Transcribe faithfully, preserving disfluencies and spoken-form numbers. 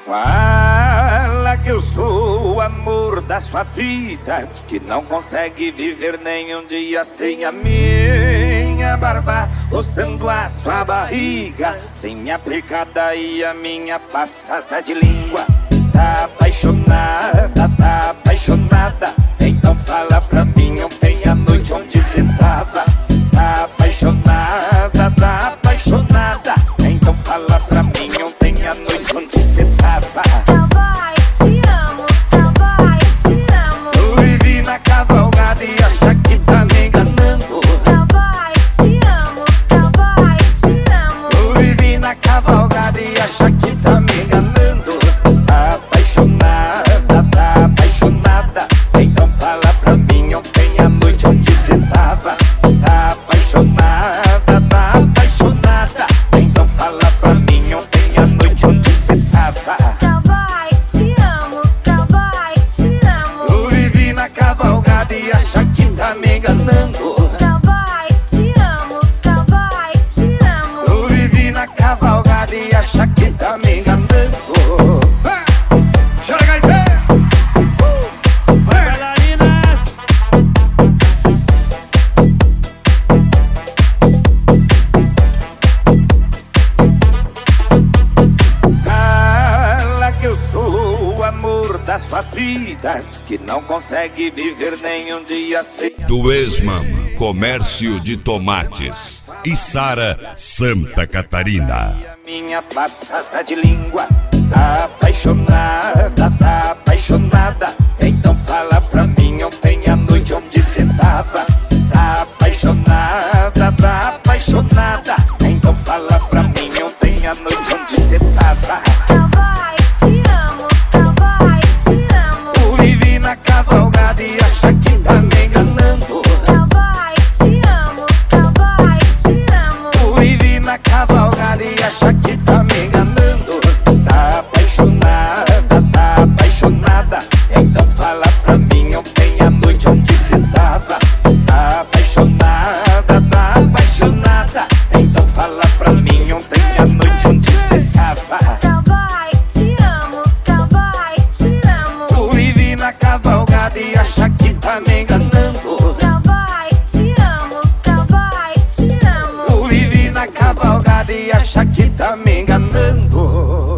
Fala que eu sou o amor da sua vida, que não consegue viver nem um dia sem a minha barba, roçando a sua barriga, sem minha pegada e a minha passada de língua. Tá apaixonada, tá apaixonada, então fala pra mim ontem à noite onde cê tava. Tá apaixonada, tá apaixonada, então fala pra mim ontem à noite onde cê tava. Cowboy, te amo, cowboy, te amo. Eu vivi na cavalgada e acha que tá me enganando. Cowboy, te amo, cowboy, te amo. Eu vivi na cavalgada e acha que tá me enganando. Tá apaixonada, tá apaixonada, então fala pra mim ontem à noite onde cê tava. Tá apaixonada, tá apaixonada, então fala pra mim ontem à noite onde cê tava. Cowboy, te amo, cowboy, te amo. Eu vivi na cavalgada e acha que tá me enganando. Cowboy, te amo, cowboy, te amo. Eu vivi na cavalgada e acha que tá me enganando. Chora, gaiteiro! Bailarinas! Fala que eu sou o amor da sua vida, que não consegue viver nem um dia sem a Duesman Comércio de Tomates, Içara, Santa Catarina. minha passada de língua. Tá apaixonada, tá apaixonada, então fala pra mim ontem à noite onde cê tava. Tá apaixonada, tá apaixonada, então fala pra mim ontem à noite onde cê tava. Cowboy, te amo, cowboy, te amo. Eu vivi na cavalgada e acha que tá me enganando. Cowboy, te amo, cowboy, te amo. Eu vivi na cavalgada e acha que tá me enganando. Tá apaixonada, tá apaixonada, então fala pra mim ontem à noite onde cê tava. Tá apaixonada, tá apaixonada, então fala pra mim ontem à noite onde cê tava. Cowboy, te amo, cowboy, te amo. Eu vivi na cavalgada e acha que tá me enganando. Cowboy, te amo, cowboy, te amo. Eu vivi na cavalgada e acha que tá me enganando.